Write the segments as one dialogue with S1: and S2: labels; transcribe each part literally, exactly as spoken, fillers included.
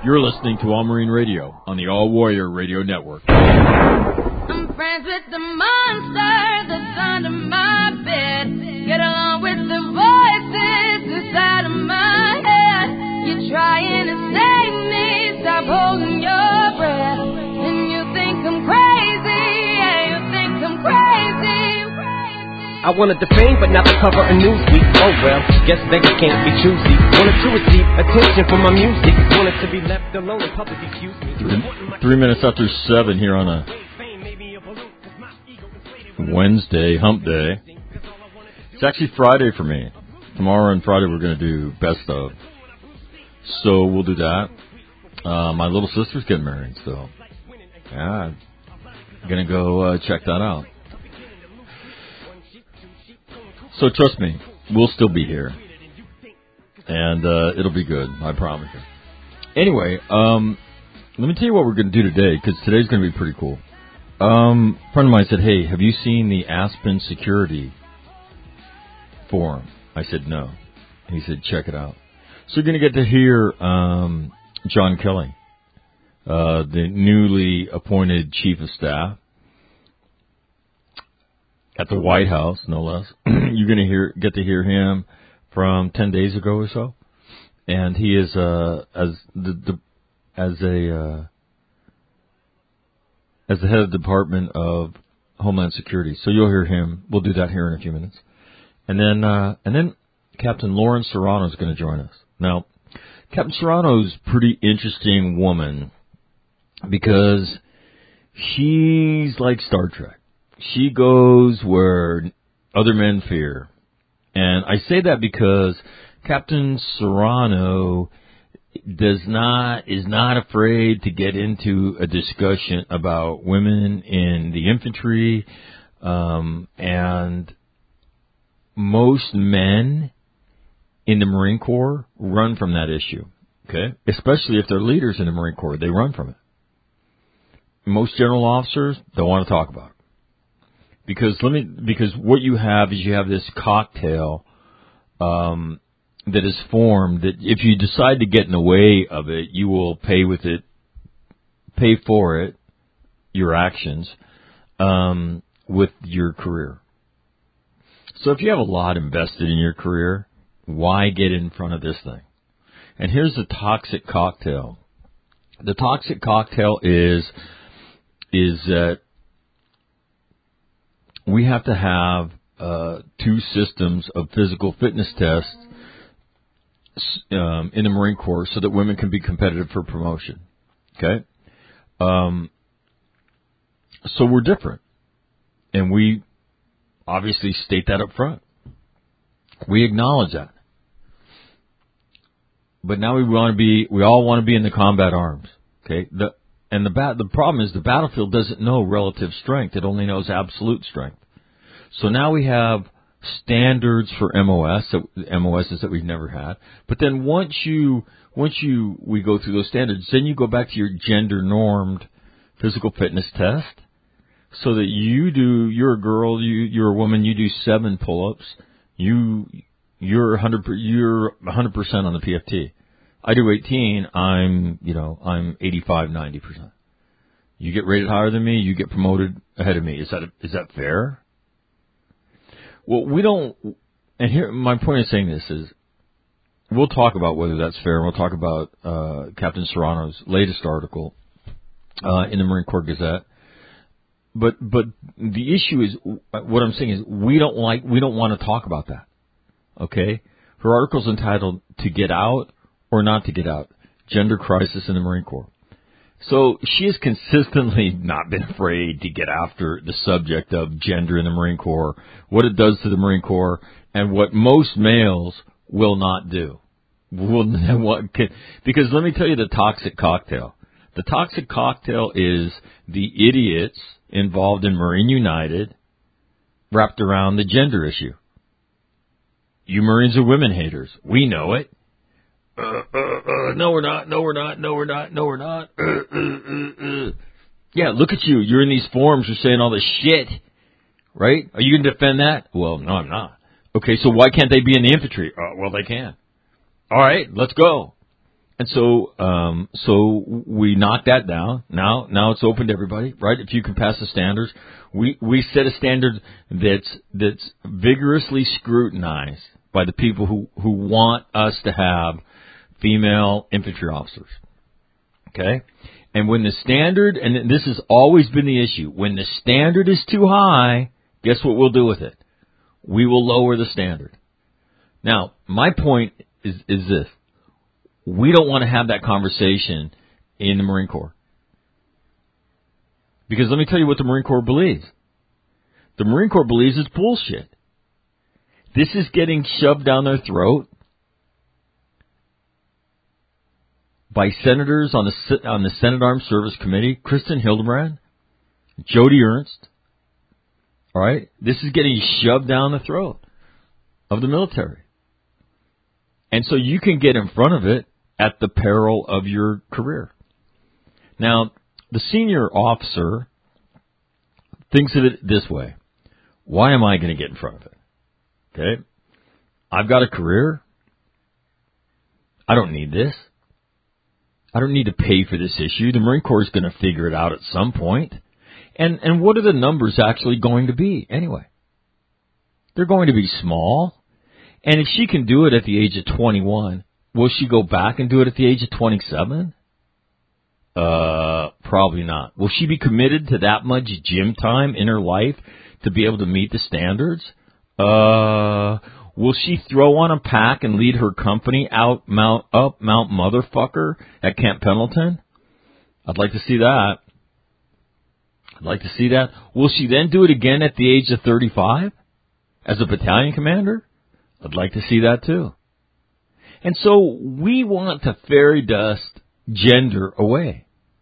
S1: You're listening to All Marine Radio on the All Warrior Radio Network.
S2: I'm friends with the monster that's under my bed. Get along with the voices inside of my head. You're trying to save me, stop holding your breath. And you think I'm crazy, yeah, you think I'm crazy.
S3: I wanted the fame, but not the cover of Newsweek. Oh well, guess beggars can't be choosy. Wanted to receive attention from my music. Wanted to be left alone in public, excuse me.
S1: Three, three minutes after seven here on a Wednesday, hump day. It's actually Friday for me. Tomorrow and Friday we're going to do best of. So we'll do that. Uh, my little sister's getting married, so yeah, I'm going to go uh, check that out. So trust me, we'll still be here, and uh, it'll be good, I promise you. Anyway, um, let me tell you what we're going to do today, because today's going to be pretty cool. Um, a friend of mine said, hey, have you seen the Aspen Security Forum? I said, no. He said, check it out. So you're going to get to hear um, John Kelly, uh, the newly appointed Chief of Staff at the White House, no less. You're going to hear get to hear him from ten days ago or so, and he is uh, as the, the as a uh, as the head of the Department of Homeland Security. So you'll hear him. We'll do that here in a few minutes, and then uh, and then Captain Lauren Serrano is going to join us. Now, Captain Serrano's a pretty interesting woman because she's like Star Trek. She goes where other men fear. And I say that because Captain Serrano does not, is not afraid to get into a discussion about women in the infantry, um, and most men in the Marine Corps run from that issue, okay? Especially if they're leaders in the Marine Corps, they run from it. Most general officers don't want to talk about it. Because let me, because what you have is you have this cocktail um, that is formed that if you decide to get in the way of it, you will pay with it, pay for it, your actions, um, with your career. So if you have a lot invested in your career, why get in front of this thing? And here's the toxic cocktail. The toxic cocktail is is that we have to have uh, two systems of physical fitness tests um, in the Marine Corps so that women can be competitive for promotion. Okay? Um, so we're different. And we obviously state that up front. We acknowledge that. But now we want to be, we all want to be in the combat arms. Okay? The, and the bat, the problem is the battlefield doesn't know relative strength. It only knows absolute strength. So now we have standards for M O S, M O Ss that we've never had. But then once you, once you, we go through those standards, then you go back to your gender normed physical fitness test so that you do, you're a girl, you, you're a woman, you do seven pull-ups, you, you're one hundred, you're one hundred percent on the P F T. I do eighteen, I'm, you know, I'm eighty-five, ninety percent. You get rated higher than me, you get promoted ahead of me. Is that, is that fair? Well, we don't, and here, my point of saying this is, we'll talk about whether that's fair, and we'll talk about uh, Captain Serrano's latest article uh, in the Marine Corps Gazette. But but the issue is, what I'm saying is, we don't like, we don't want to talk about that. Okay? Her article's entitled "To Get Out or Not to Get Out: Gender Crisis in the Marine Corps." So she has consistently not been afraid to get after the subject of gender in the Marine Corps, what it does to the Marine Corps, and what most males will not do. Will what can, because let me tell you the toxic cocktail. The toxic cocktail is the idiots involved in Marine United wrapped around the gender issue. You Marines are women haters. We know it. Uh, uh, uh, no, we're not. No, we're not. No, we're not. No, we're not. Uh, uh, uh, uh. Yeah, look at you. You're in these forums. You're saying all this shit, right? Are you going to defend that? Well, no, I'm not. Okay, so why can't they be in the infantry? Uh, well, they can. All right, let's go. And so, um, so we knocked that down. Now, now it's open to everybody, right? If you can pass the standards, we, we set a standard that's, that's vigorously scrutinized by the people who, who want us to have female infantry officers. Okay? And when the standard, and this has always been the issue, when the standard is too high, guess what we'll do with it? We will lower the standard. Now, my point is, is this. We don't want to have that conversation in the Marine Corps. Because let me tell you what the Marine Corps believes. The Marine Corps believes it's bullshit. This is getting shoved down their throat by senators on the on the Senate Armed Service Committee, Kristen Hildebrand, Jody Ernst. All right? This is getting shoved down the throat of the military. And so you can get in front of it at the peril of your career. Now, the senior officer thinks of it this way. Why am I going to get in front of it? Okay? I've got a career. I don't need this. I don't need to pay for this issue. The Marine Corps is going to figure it out at some point. And and what are the numbers actually going to be anyway? They're going to be small. And if she can do it at the age of twenty-one, will she go back and do it at the age of twenty-seven? Uh, probably not. Will she be committed to that much gym time in her life to be able to meet the standards? Uh, will she throw on a pack and lead her company out Mount, up Mount Motherfucker at Camp Pendleton? I'd like to see that. I'd like to see that. Will she then do it again at the age of thirty-five as a battalion commander? I'd like to see that too. And so we want to fairy dust gender away.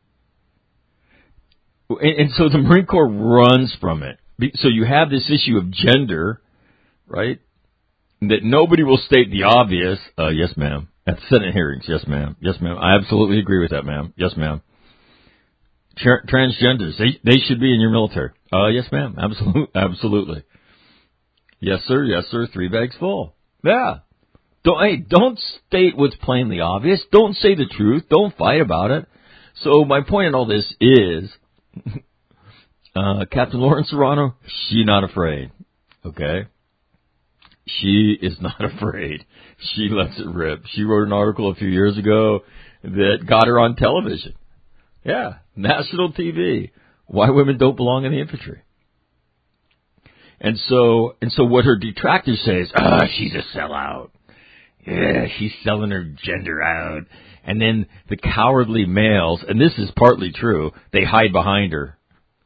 S1: And, and so the Marine Corps runs from it. So you have this issue of gender, right? That nobody will state the obvious. Uh, yes, ma'am. At Senate hearings, yes, ma'am. Yes, ma'am. I absolutely agree with that, ma'am. Yes, ma'am. Tra- transgenders, they they should be in your military. Uh, yes, ma'am. Absolutely, absolutely. Yes, sir. Yes, sir. Three bags full. Yeah. Don't, hey, don't state what's plainly obvious. Don't say the truth. Don't fight about it. So my point in all this is, uh, Captain Lauren Serrano, she not afraid. Okay? She is not afraid. She lets it rip. She wrote an article a few years ago that got her on television. Yeah. National T V. Why women don't belong in the infantry. And so, and so what her detractors say is, ah, oh, she's a sellout. Yeah, she's selling her gender out. And then the cowardly males, and this is partly true, they hide behind her.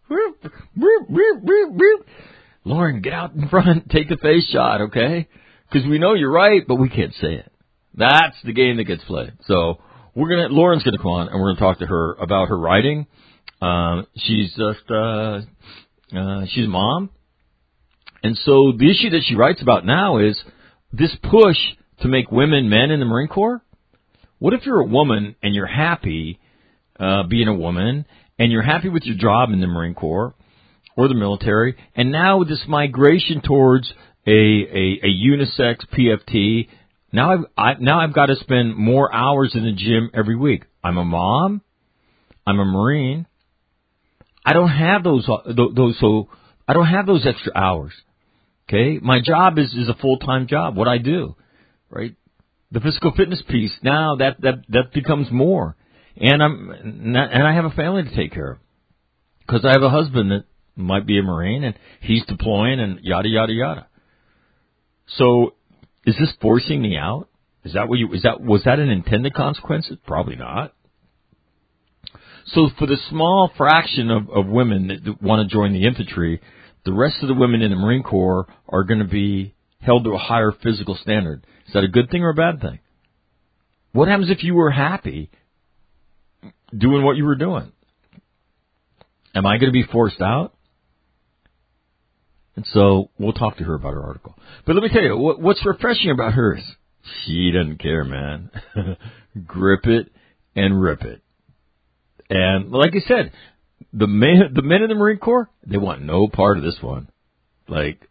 S1: Lauren, get out in front, take the face shot, okay? Because we know you're right, but we can't say it. That's the game that gets played. So we're gonna, Lauren's gonna come on, and we're gonna talk to her about her writing. Um, she's just, uh, uh, she's a mom. And so the issue that she writes about now is this push to make women men in the Marine Corps. What if you're a woman and you're happy uh, being a woman and you're happy with your job in the Marine Corps or the military, and now with this migration towards a, a, a unisex P F T, now I've, I, now I've got to spend more hours in the gym every week. I'm a mom. I'm a Marine. I don't have those those so I don't have those extra hours. Okay, my job is, is a full-time job, what I do, right? The physical fitness piece, now that, that, that becomes more. And I'm, and I have a family to take care of. Because I have a husband that might be a Marine and he's deploying and yada, yada, yada. So, is this forcing me out? Is that what you, is that, was that an intended consequence? Probably not. So for the small fraction of, of women that, that want to join the infantry, the rest of the women in the Marine Corps are going to be held to a higher physical standard. Is that a good thing or a bad thing? What happens if you were happy doing what you were doing? Am I going to be forced out? And so we'll talk to her about her article. But let me tell you, what, what's refreshing about her is she doesn't care, man. Grip it and rip it. And like I said, The men, the men in the Marine Corps, they want no part of this one. Like,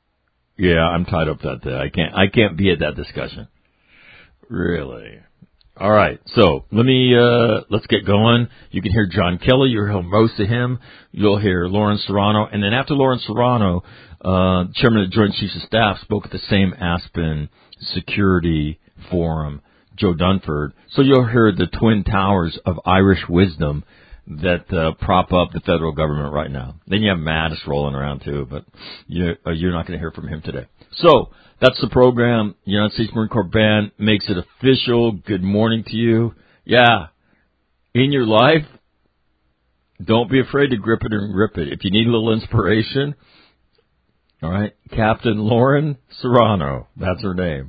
S1: yeah, I'm tied up that day. I can't, I can't be at that discussion. Really. All right, so let me uh, let's get going. You can hear John Kelly. You'll hear most of him. You'll hear Lawrence Serrano, and then after Lawrence Serrano, uh, chairman of the Joint Chiefs of Staff, spoke at the same Aspen Security Forum, Joe Dunford. So you'll hear the twin towers of Irish wisdom that uh, prop up the federal government right now. Then you have Mattis rolling around too, but you're, uh, you're not going to hear from him today. So that's the program. United States Marine Corps Band makes it official. Good morning to you. Yeah, in your life, don't be afraid to grip it and rip it. If you need a little inspiration, all right, Captain Lauren Serrano, that's her name.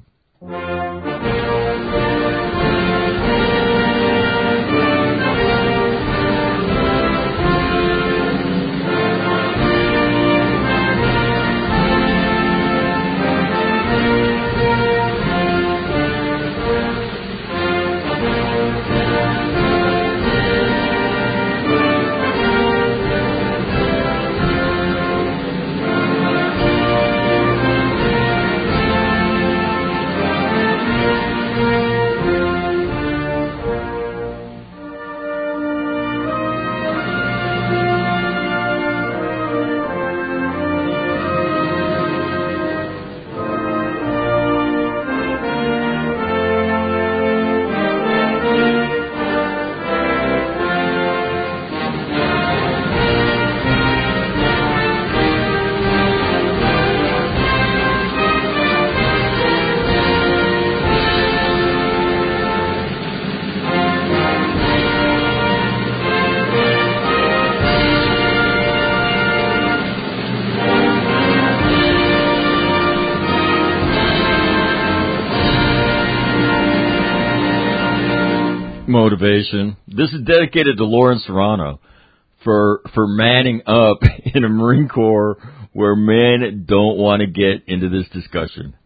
S1: Motivation. This is dedicated to Lawrence Serrano for for manning up in a Marine Corps where men don't want to get into this discussion.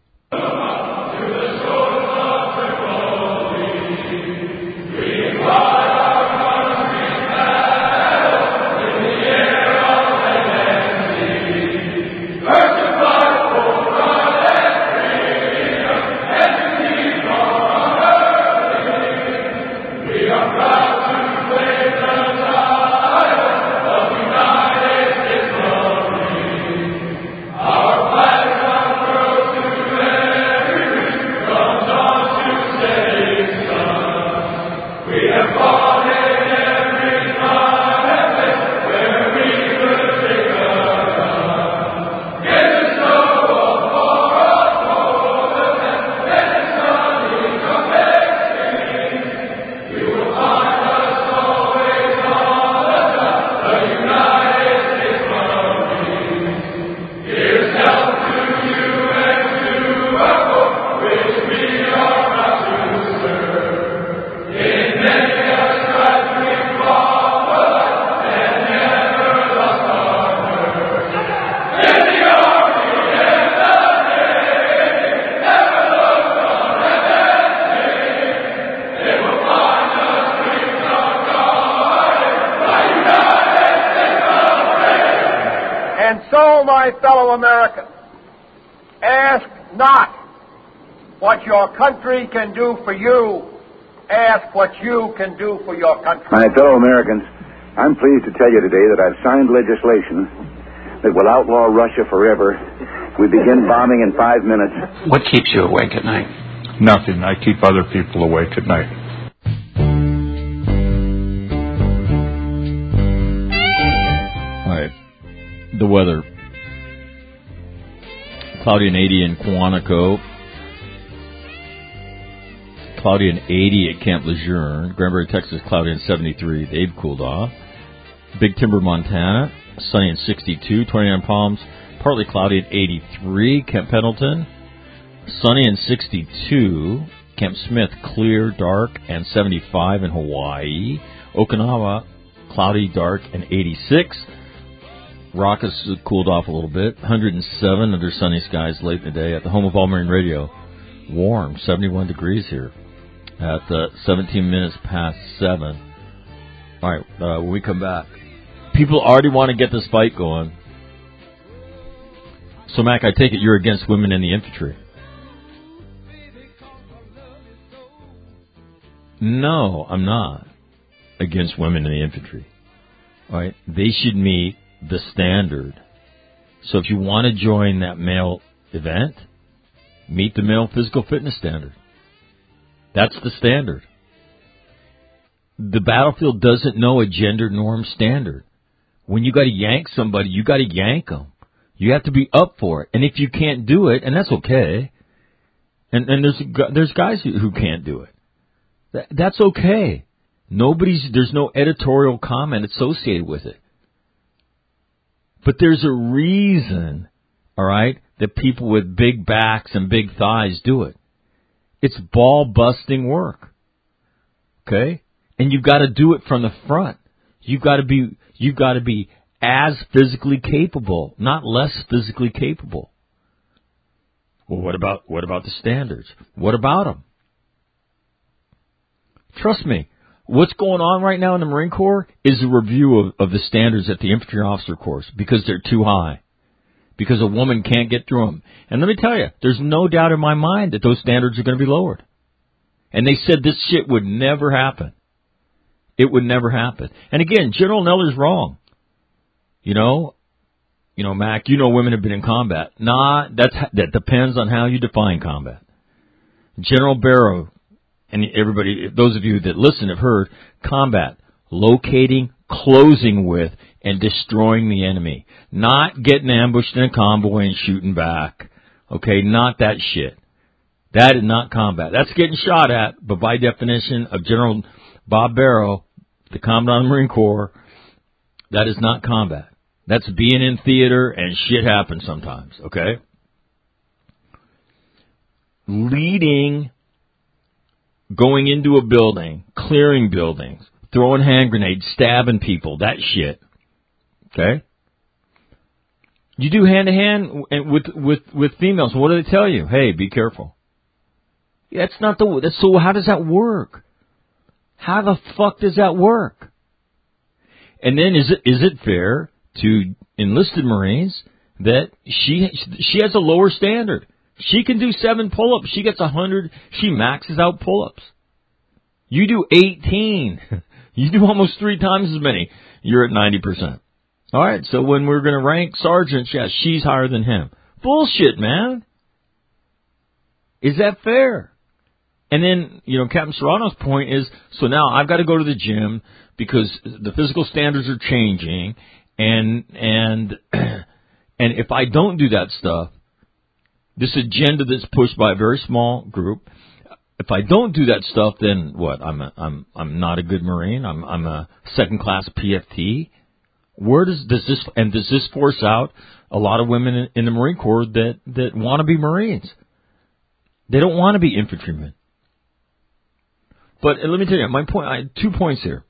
S4: My fellow Americans, ask not what your country can do for you, ask what you can do for your country.
S5: My fellow Americans, I'm pleased to tell you today that I've signed legislation that will outlaw Russia forever. We begin bombing in five minutes.
S6: What keeps you awake at night?
S7: Nothing. I keep other people awake at night.
S1: All right. The weather. Cloudy and eighty in Quantico. Cloudy and eighty at Camp Lejeune. Granbury, Texas, cloudy and seventy-three. They've cooled off. Big Timber, Montana, sunny and sixty-two. twenty-nine Palms, partly cloudy and eighty-three. Camp Pendleton, sunny and sixty-two. Camp Smith, clear, dark, and seventy-five in Hawaii. Okinawa, cloudy, dark, and eighty-six. Rockus cooled off a little bit. one hundred seven under sunny skies late in the day at the home of All Marine Radio. Warm, seventy-one degrees here at uh, seventeen minutes past seven. All right, uh, when we come back, people already want to get this fight going. So, Mac, I take it you're against women in the infantry. No, I'm not against women in the infantry. All right? They should meet the standard. So if you want to join that male event, meet the male physical fitness standard. That's the standard. The battlefield doesn't know a gender norm standard. When you got to yank somebody, you got to yank them. You have to be up for it. And if you can't do it, and that's okay, and, and there's there's guys who, who can't do it. That, that's okay. Nobody's there's no editorial comment associated with it. But there's a reason, all right, that people with big backs and big thighs do it. It's ball-busting work, okay? And you've got to do it from the front. You've got to be, you've got to be as physically capable, not less physically capable. Well, what about what about the standards? What about them? Trust me, what's going on right now in the Marine Corps is a review of, of the standards at the infantry officer course because they're too high. Because a woman can't get through them. And let me tell you, there's no doubt in my mind that those standards are going to be lowered. And they said this shit would never happen. It would never happen. And again, General Neller's wrong. You know, you know, Mac, you know women have been in combat. Nah, that's, that depends on how you define combat. General Barrow, and everybody, those of you that listen have heard, combat, locating, closing with, and destroying the enemy. Not getting ambushed in a convoy and shooting back. Okay, not that shit. That is not combat. That's getting shot at, but by definition of General Bob Barrow, the Commandant of the Marine Corps, that is not combat. That's being in theater and shit happens sometimes, okay? Leading, going into a building, clearing buildings, throwing hand grenades, stabbing people, that shit. Okay? You do hand-to-hand with with with females. What do they tell you? Hey, be careful. That's not the... That's, so how does that work? How the fuck does that work? And then is it is it fair to enlisted Marines that she she has a lower standard? She can do seven pull-ups. She gets a hundred. She maxes out pull-ups. You do eighteen. You do almost three times as many. You're at ninety percent. All right, so when we're going to rank sergeants, yeah, she's higher than him. Bullshit, man. Is that fair? And then, you know, Captain Serrano's point is, so now I've got to go to the gym because the physical standards are changing, and and and if I don't do that stuff, this agenda that's pushed by a very small group, if I don't do that stuff, then what? I'm a, I'm I'm not a good Marine. I'm I'm a second class P F T. Where does does this and does this force out a lot of women in, in the Marine Corps that that want to be Marines? They don't want to be infantrymen. But let me tell you, my point. I have two points here.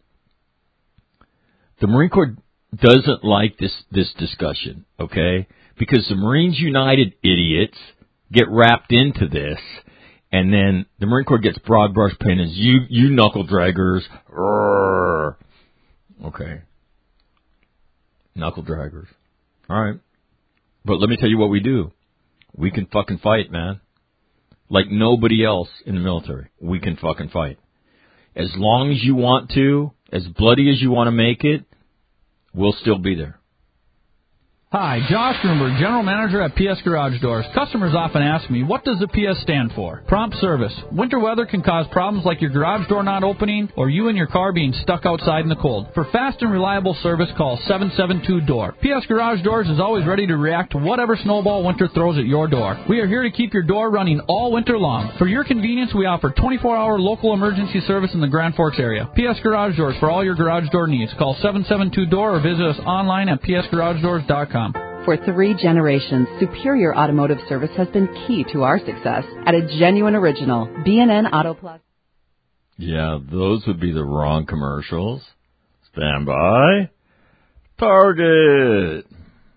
S1: The Marine Corps doesn't like this this discussion, okay? Because the Marines United idiots get wrapped into this. And then the Marine Corps gets broad brush painted as you, you knuckle draggers. Rrr. Okay. Knuckle draggers. All right. But let me tell you what we do. We can fucking fight, man. Like nobody else in the military. We can fucking fight. As long as you want to, as bloody as you want to make it, we'll still be there.
S8: Hi, Josh Grunberg, General Manager at P S Garage Doors. Customers often ask me, what does the P S stand for? Prompt service. Winter weather can cause problems like your garage door not opening or you and your car being stuck outside in the cold. For fast and reliable service, call seven seven two D O O R. P S Garage Doors is always ready to react to whatever snowball winter throws at your door. We are here to keep your door running all winter long. For your convenience, we offer twenty-four hour local emergency service in the Grand Forks area. P S Garage Doors for all your garage door needs. Call seven seven two D O O R or visit us online at p s garage doors dot com.
S9: For three generations, Superior Automotive Service has been key to our success at a genuine original, B and N Auto Plus.
S1: Yeah, those would be the wrong commercials. Stand by. Target.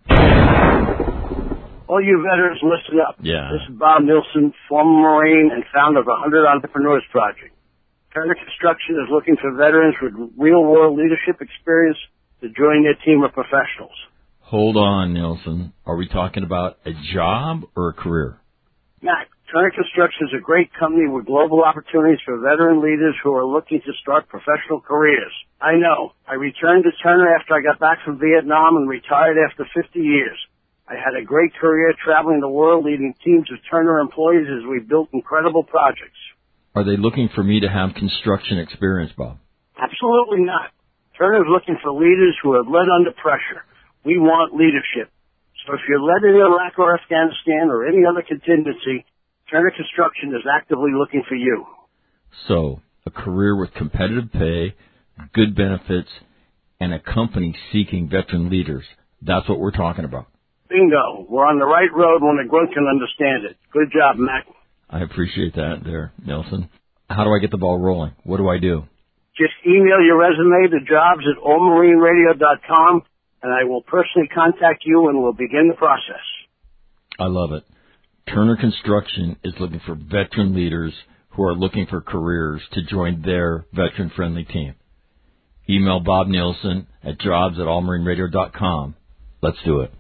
S10: All you veterans, listen up.
S1: Yeah.
S10: This is Bob Nilsson, former Marine and founder of the one hundred Entrepreneurs Project. Turner Construction is looking for veterans with real-world leadership experience to join their team of professionals.
S1: Hold on, Nilsson. Are we talking about a job or a career?
S10: Mac, Turner Construction is a great company with global opportunities for veteran leaders who are looking to start professional careers. I know. I returned to Turner after I got back from Vietnam and retired after fifty years. I had a great career traveling the world leading teams of Turner employees as we built incredible projects.
S1: Are they looking for me to have construction experience, Bob?
S10: Absolutely not. Turner is looking for leaders who have led under pressure. We want leadership. So if you're led in Iraq or Afghanistan or any other contingency, Turner Construction is actively looking for you.
S1: So, a career with competitive pay, good benefits, and a company seeking veteran leaders. That's what we're talking about.
S10: Bingo. We're on the right road when a grunt can understand it. Good job, Mac.
S1: I appreciate that there, Nelson. How do I get the ball rolling? What do I do?
S10: Just email your resume to jobs at all marine radio dot com, and I will personally contact you and we'll begin the process.
S1: I love it. Turner Construction is looking for veteran leaders who are looking for careers to join their veteran-friendly team. Email Bob Nielsen at jobs at all marine radio dot com. Let's do it.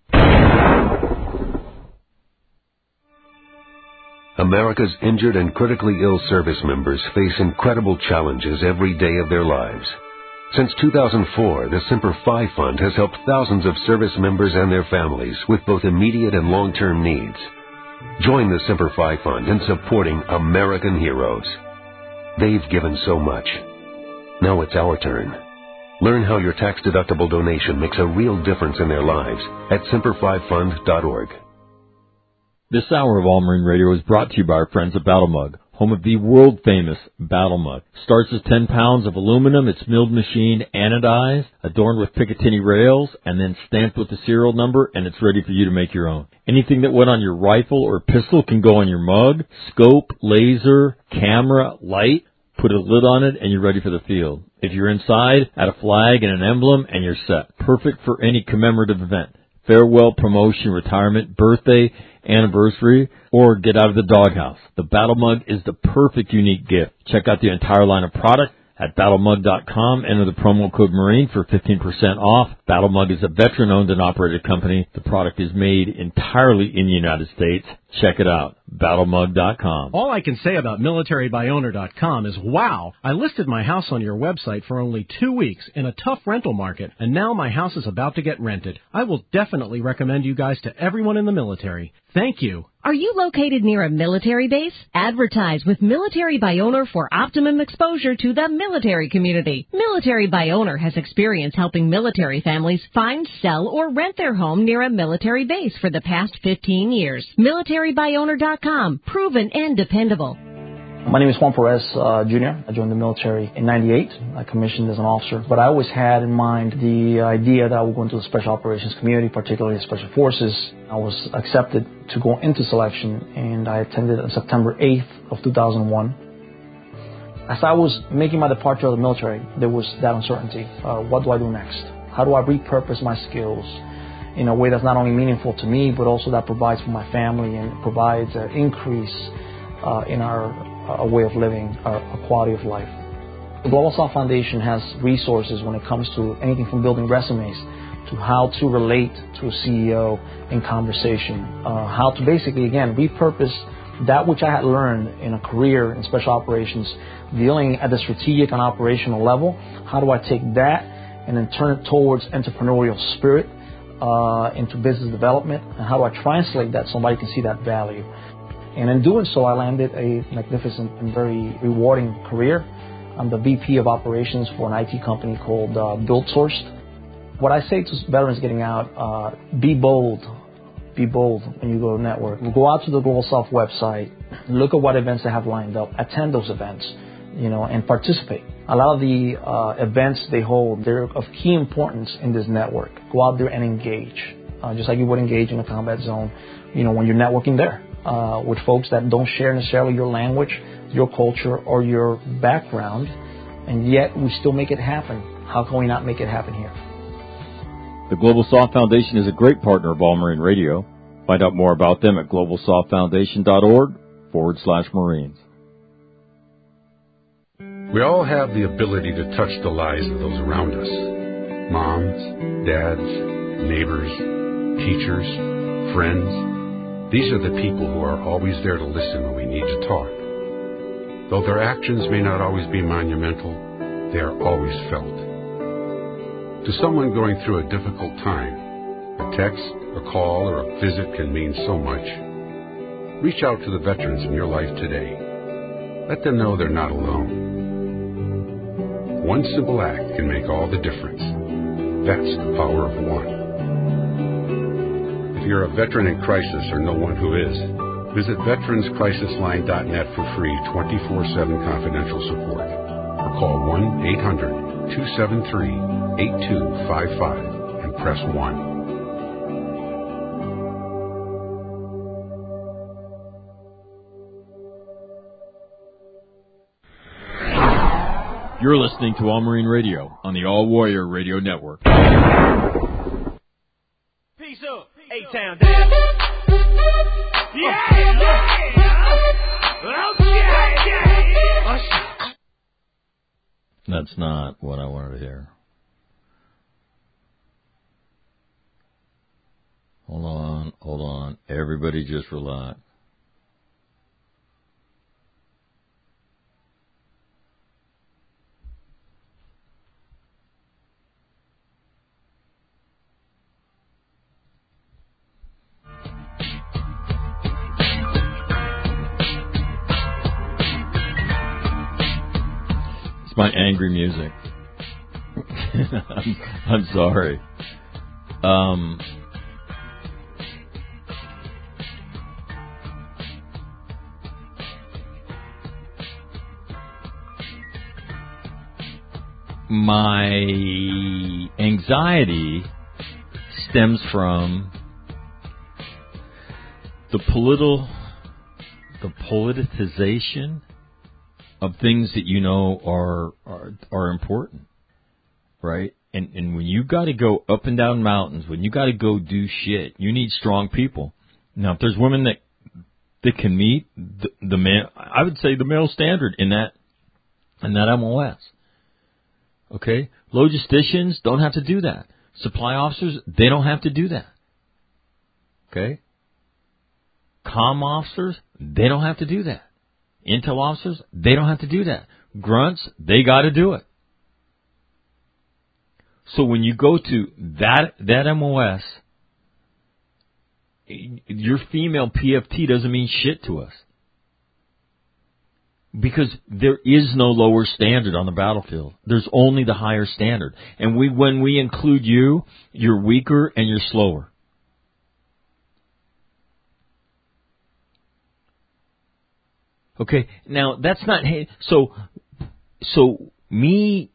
S11: America's injured and critically ill service members face incredible challenges every day of their lives. Since two thousand four, the Semper Fi Fund has helped thousands of service members and their families with both immediate and long-term needs. Join the Semper Fi Fund in supporting American heroes. They've given so much. Now it's our turn. Learn how your tax-deductible donation makes a real difference in their lives at semper fi fund dot org.
S1: This hour of All Marine Radio is brought to you by our friends at Battle Mug, home of the world-famous Battle Mug. Starts as ten pounds of aluminum. It's milled machine, anodized, adorned with Picatinny rails, and then stamped with the serial number, and it's ready for you to make your own. Anything that went on your rifle or pistol can go on your mug. Scope, laser, camera, light. Put a lid on it, and you're ready for the field. If you're inside, add a flag and an emblem, and you're set. Perfect for any commemorative event. Farewell, promotion, retirement, birthday, anniversary, or get out of the doghouse. The Battle Mug is the perfect unique gift. Check out the entire line of product at battle mug dot com. Enter the promo code Marine for fifteen percent off. Battle Mug is a veteran-owned and operated company. The product is made entirely in the United States. Check it out, battle mug dot com.
S12: All I can say about military by owner dot com is, wow, I listed my house on your website for only two weeks in a tough rental market, and now my house is about to get rented. I will definitely recommend you guys to everyone in the military. Thank you.
S13: Are you located near a military base? Advertise with Military by Owner for optimum exposure to the military community. Military by Owner has experience helping military families find, sell, or rent their home near a military base for the past fifteen years. military by owner dot com. Proven and dependable.
S14: My name is Juan Perez uh, Junior I joined the military in ninety-eight. I commissioned as an officer. But I always had in mind the idea that I would go into the Special Operations community, particularly Special Forces. I was accepted to go into selection, and I attended on September eighth of two thousand one. As I was making my departure of the military, there was that uncertainty. Uh, what do I do next? How do I repurpose my skills in a way that's not only meaningful to me, but also that provides for my family and provides an increase uh, in our a way of living, a quality of life. The Global South Foundation has resources when it comes to anything from building resumes to how to relate to a C E O in conversation, uh, how to basically, again, repurpose that which I had learned in a career in special operations, dealing at the strategic and operational level. How do I take that and then turn it towards entrepreneurial spirit uh, into business development? And how do I translate that so somebody can see that value? And in doing so, I landed a magnificent and very rewarding career. I'm the V P of operations for an I T company called uh, BuildSourced. What I say to veterans getting out, uh, be bold. Be bold when you go to network. Go out to the Global South website, look at what events they have lined up, attend those events, you know, and participate. A lot of the uh, events they hold, they're of key importance in this network. Go out there and engage, uh, just like you would engage in a combat zone, you know, when you're networking there. Uh, with folks that don't share necessarily your language, your culture, or your background, and yet we still make it happen. How can we not make it happen here?
S1: The Global South Foundation is a great partner of All Marine Radio. Find out more about them at global south foundation dot org forward slash Marines.
S15: We all have the ability to touch the lives of those around us. Moms, dads, neighbors, teachers, friends. These are the people who are always there to listen when we need to talk. Though their actions may not always be monumental, they are always felt. To someone going through a difficult time, a text, a call, or a visit can mean so much. Reach out to the veterans in your life today. Let them know they're not alone. One simple act can make all the difference. That's the power of one. If you're a veteran in crisis or know one who is, visit veterans crisis line dot net for free twenty-four seven confidential support. Or call one eight hundred two seven three eight two five five and press one.
S1: You're listening to All Marine Radio on the All Warrior Radio Network.
S3: Peace up, A-Town down. Yeah, yeah. Okay.
S1: That's not what I wanted to hear. Hold on, hold on. Everybody just relax. It's my angry music. I'm, I'm sorry. Um... My anxiety stems from the political, the politicization of things that you know are are, are important, right? And and when you got to go up and down mountains, when you got to go do shit, you need strong people. Now, if there's women that that can meet the, the man, I would say the male standard in that in that M O S. Okay? Logisticians don't have to do that. Supply officers, they don't have to do that. Okay? Comm officers, they don't have to do that. Intel officers, they don't have to do that. Grunts, they got to do it. So when you go to that that M O S, your female P F T doesn't mean shit to us. Because there is no lower standard on the battlefield. There's only the higher standard. And we, when we include you, you're weaker and you're slower. Okay, now that's not, so, so me,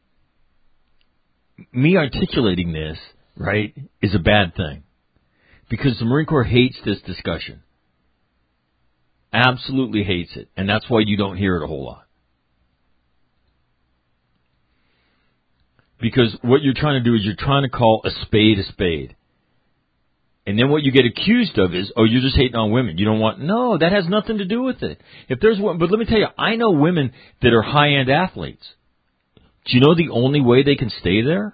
S1: me articulating this, right, is a bad thing. Because the Marine Corps hates this discussion. Absolutely hates it. And that's why you don't hear it a whole lot. Because what you're trying to do is you're trying to call a spade a spade. And then what you get accused of is, oh, you're just hating on women. You don't want, no, that has nothing to do with it. If there's one, but let me tell you, I know women that are high-end athletes. Do you know the only way they can stay there?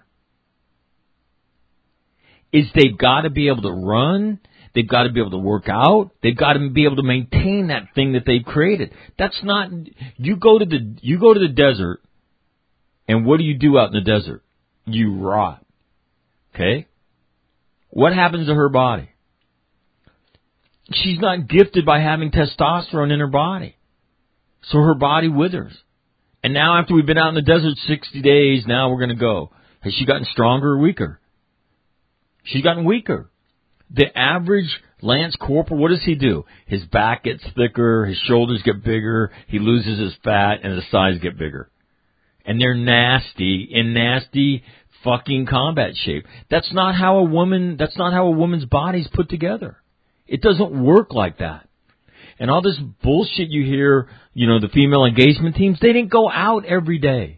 S1: Is they've got to be able to run. They've got to be able to work out. They've got to be able to maintain that thing that they've created. That's not, you go to the, you go to the desert, and what do you do out in the desert? You rot. Okay? What happens to her body? She's not gifted by having testosterone in her body. So her body withers. And now after we've been out in the desert sixty days, now we're going to go. Has she gotten stronger or weaker? She's gotten weaker. The average Lance Corporal, what does he do? His back gets thicker, his shoulders get bigger, he loses his fat, and his thighs get bigger. And they're nasty, in nasty fucking combat shape. That's not how a woman, that's not how a woman's body's put together. It doesn't work like that. And all this bullshit you hear, you know, the female engagement teams, they didn't go out every day.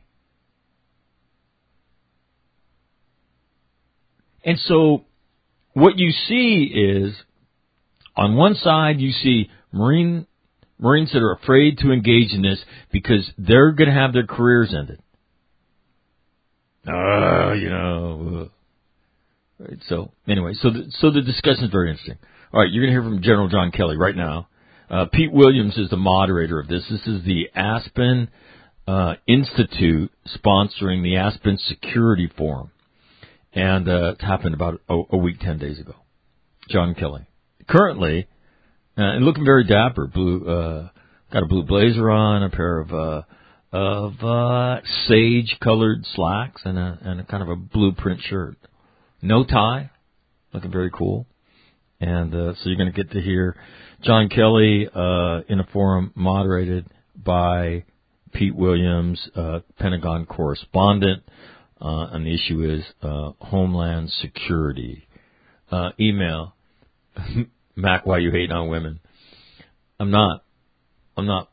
S1: And so, what you see is, on one side, you see Marine Marines that are afraid to engage in this because they're going to have their careers ended. Uh, you know. Uh. Right, so, anyway, so the, so the discussion is very interesting. All right, you're going to hear from General John Kelly right now. Uh, Pete Williams is the moderator of this. This is the Aspen uh, Institute sponsoring the Aspen Security Forum. And uh, it happened about a, a week, ten days ago. John Kelly. Currently, uh, and looking very dapper, blue, uh, got a blue blazer on, a pair of uh, of uh, sage-colored slacks, and a, and a kind of a blue print shirt. No tie, looking very cool. And uh, so you're going to get to hear John Kelly uh, in a forum moderated by Pete Williams, uh, Pentagon correspondent, uh, and the issue is uh, Homeland Security. Uh, email, Mac, why you hate on women? I'm not. I'm not.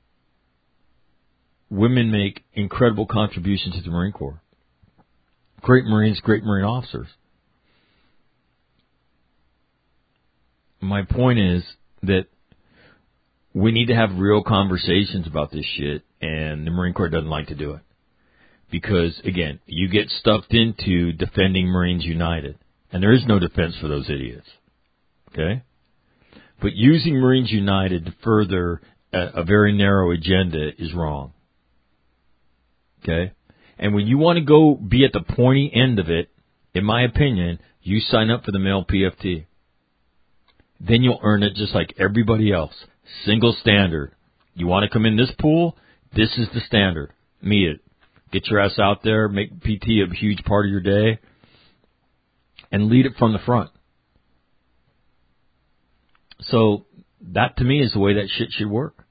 S1: Women make incredible contributions to the Marine Corps. Great Marines, great Marine officers. My point is that we need to have real conversations about this shit, and the Marine Corps doesn't like to do it. Because, again, you get stuffed into defending Marines United, and there is no defense for those idiots. Okay? But using Marines United to further a, a very narrow agenda is wrong. Okay? And when you want to go be at the pointy end of it, in my opinion, you sign up for the male P F T. Then you'll earn it just like everybody else. Single standard. You want to come in this pool? This is the standard. Meet it. Get your ass out there, make P T a huge part of your day, and lead it from the front. So that, to me, is the way that shit should work.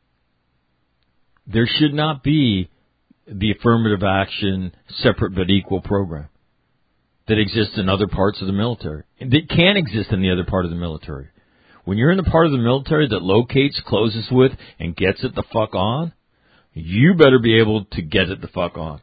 S1: There should not be the affirmative action, separate but equal program that exists in other parts of the military. That can exist in the other part of the military. When you're in the part of the military that locates, closes with, and gets it the fuck on, you better be able to get it the fuck on.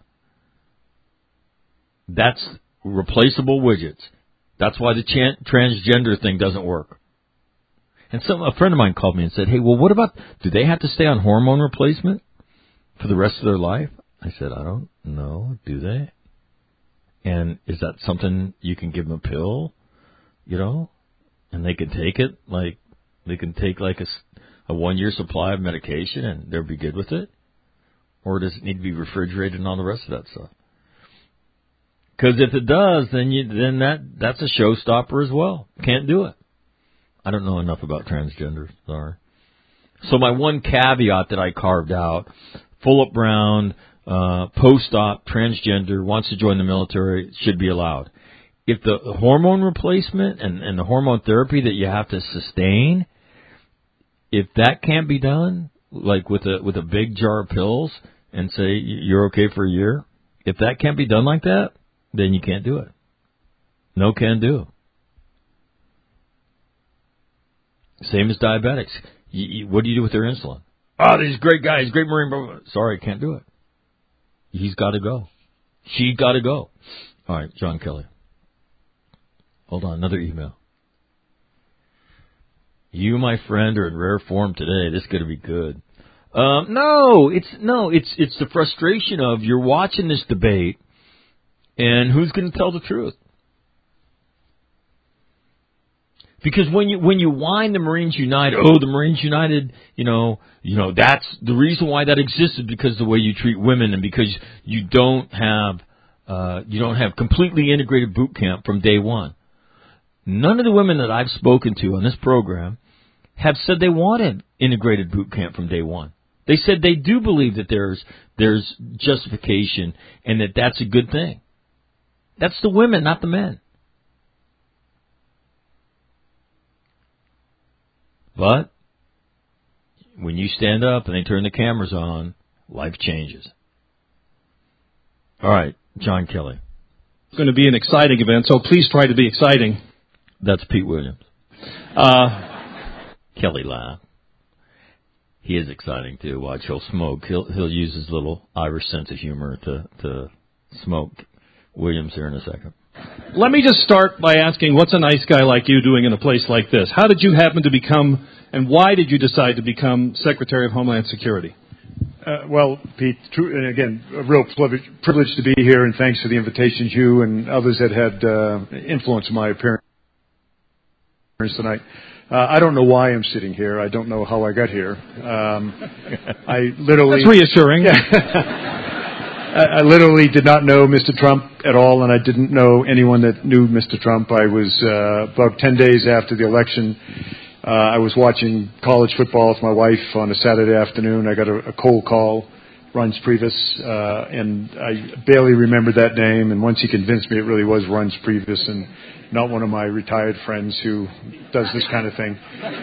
S1: That's replaceable widgets. That's why the chan- transgender thing doesn't work. And some a friend of mine called me and said, hey, well, what about, do they have to stay on hormone replacement for the rest of their life? I said, I don't know. Do they? And is that something you can give them a pill, you know, and they can take it? Like, they can take like a, a one-year supply of medication and they'll be good with it? Or does it need to be refrigerated and all the rest of that stuff? Because if it does, then you then that that's a showstopper as well. Can't do it. I don't know enough about transgender. Sorry. So my one caveat that I carved out: Fulop Brown, uh, post-op, transgender, wants to join the military, should be allowed. If the hormone replacement and, and the hormone therapy that you have to sustain, if that can't be done, like with a with a big jar of pills, and say you're okay for a year, if that can't be done like that, then you can't do it. No can do. Same as diabetics. You, you, what do you do with their insulin? Oh, these great guys, great Marine. Blah, blah. Sorry, can't do it. He's got to go. She got to go. All right, John Kelly. Hold on, another email. You, my friend, are in rare form today. This is going to be good. Um, no, it's no, it's it's the frustration of you're watching this debate, and who's going to tell the truth? Because when you when you whine the Marines United, oh, the Marines United, you know, you know that's the reason why that exists is because of the way you treat women, and because you don't have uh, you don't have completely integrated boot camp from day one. None of the women that I've spoken to on this program have said they wanted integrated boot camp from day one. They said they do believe that there's there's justification and that that's a good thing. That's the women, not the men. But when you stand up and they turn the cameras on, life changes. All right, John Kelly.
S16: It's going to be an exciting event, so please try to be exciting.
S1: That's Pete Williams.
S16: Uh,
S1: Kelly laugh. He is exciting too. Watch, he'll smoke. He'll he'll use his little Irish sense of humor to to smoke Williams here in a second.
S16: Let me just start by asking, what's a nice guy like you doing in a place like this? How did you happen to become, and why did you decide to become Secretary of Homeland Security?
S17: Uh, well, Pete, true, and again, a real privilege, privilege to be here, and thanks for the invitations you and others that had uh, influenced my appearance. tonight. Uh, I don't know why I'm sitting here. I don't know how I got here. Um, I literally...
S16: That's reassuring.
S17: I, I literally did not know Mister Trump at all, and I didn't know anyone that knew Mister Trump. I was uh, about ten days after the election. Uh, I was watching college football with my wife on a Saturday afternoon. I got a, a cold call, Reince Priebus, uh, and I barely remembered that name. And once he convinced me it really was Reince Priebus and not one of my retired friends who does this kind of thing.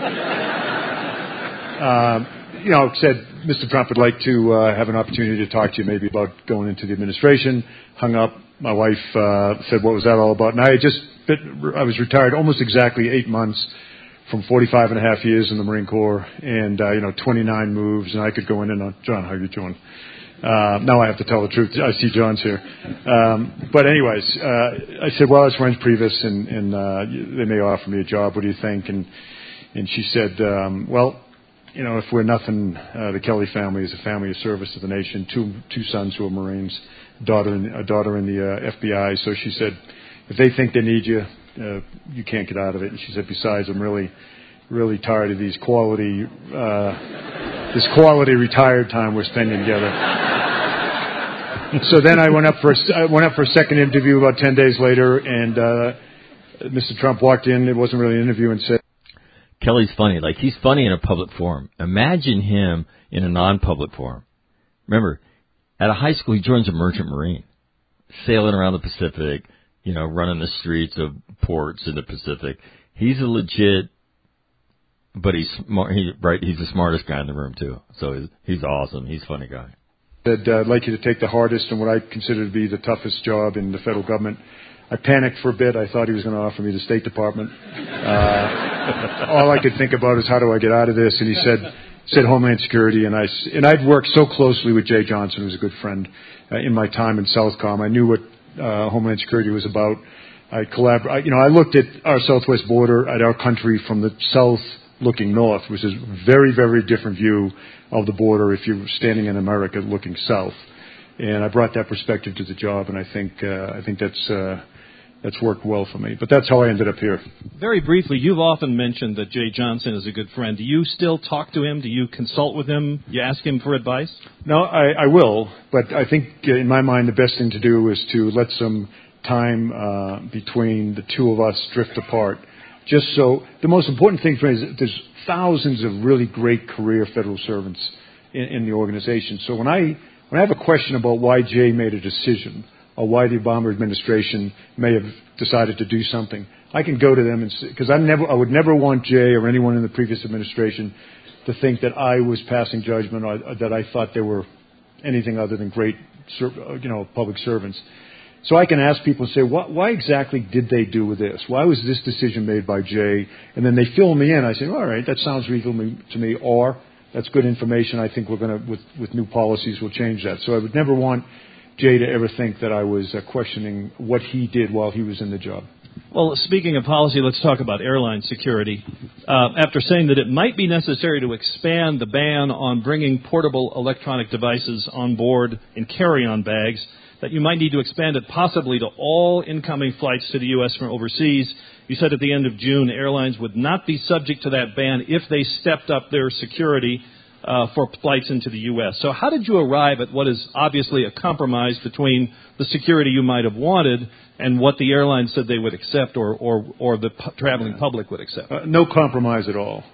S17: uh, you know, said Mister Trump would like to uh, have an opportunity to talk to you maybe about going into the administration. Hung up. My wife uh, said, what was that all about? And I had just been, I was retired almost exactly eight months from forty-five and a half years in the Marine Corps, and uh, you know, twenty-nine moves, and I could go in and on. John, how are you doing? Uh, now I have to tell the truth. I see John's here. Um, but anyways, uh, I said, well, it's Reince Priebus, and, and uh, they may offer me a job. What do you think? And and she said, um, well, you know, if we're nothing, uh, the Kelly family is a family of service to the nation. Two two sons who are Marines, daughter in, a daughter in the uh, F B I. So she said, if they think they need you, uh, you can't get out of it. And she said, besides, I'm really, really tired of these quality, uh, this quality retired time we're spending together. So then I went up for a, I went up for a second interview about ten days later, and uh, Mister Trump walked in. It wasn't really an interview, and said,
S1: Kelly's funny. Like, he's funny in a public forum. Imagine him in a non-public forum. Remember, at a high school, he joins a merchant marine, sailing around the Pacific, you know, running the streets of ports in the Pacific. He's a legit, but he's smart. He, right, he's the smartest guy in the room too. So he's, he's awesome. He's a funny guy.
S17: Said, uh, I'd like you to take the hardest and what I consider to be the toughest job in the federal government. I panicked for a bit. I thought he was going to offer me the State Department. Uh, all I could think about is how do I get out of this? And he said, said Homeland Security. And I and I'd worked so closely with Jay Johnson, who was a good friend, uh, in my time in Southcom. I knew what uh, Homeland Security was about. I collabor- You know, I looked at our southwest border, at our country from the south looking north, which is a very, very different view of the border if you're standing in America looking south. And I brought that perspective to the job, and I think uh, I think that's uh, that's worked well for me. But that's how I ended up here.
S16: Very briefly, you've often mentioned that Jay Johnson is a good friend. Do you still talk to him? Do you consult with him? You ask him for advice?
S17: No, I, I will. But I think, uh, in my mind, the best thing to do is to let some time uh, between the two of us drift apart. Just so, the most important thing for me is that there's thousands of really great career federal servants in, in the organization. So when I when I have a question about why Jay made a decision or why the Obama administration may have decided to do something, I can go to them and say, because I never I would never want Jay or anyone in the previous administration to think that I was passing judgment or, or that I thought they were anything other than great, you know, public servants. So I can ask people and say, what, why exactly did they do with this? Why was this decision made by Jay? And then they fill me in. I say, all right, that sounds reasonable to me. Or that's good information. I think we're going to, with, with new policies, we'll change that. So I would never want Jay to ever think that I was uh, questioning what he did while he was in the job.
S16: Well, speaking of policy, let's talk about airline security. Uh, after saying that it might be necessary to expand the ban on bringing portable electronic devices on board in carry-on bags, that you might need to expand it possibly to all incoming flights to the U S from overseas. You said at the end of June airlines would not be subject to that ban if they stepped up their security uh, for flights into the U S. So how did you arrive at what is obviously a compromise between the security you might have wanted and what the airlines said they would accept or, or, or the p- traveling public would accept?
S17: Uh, no compromise at all.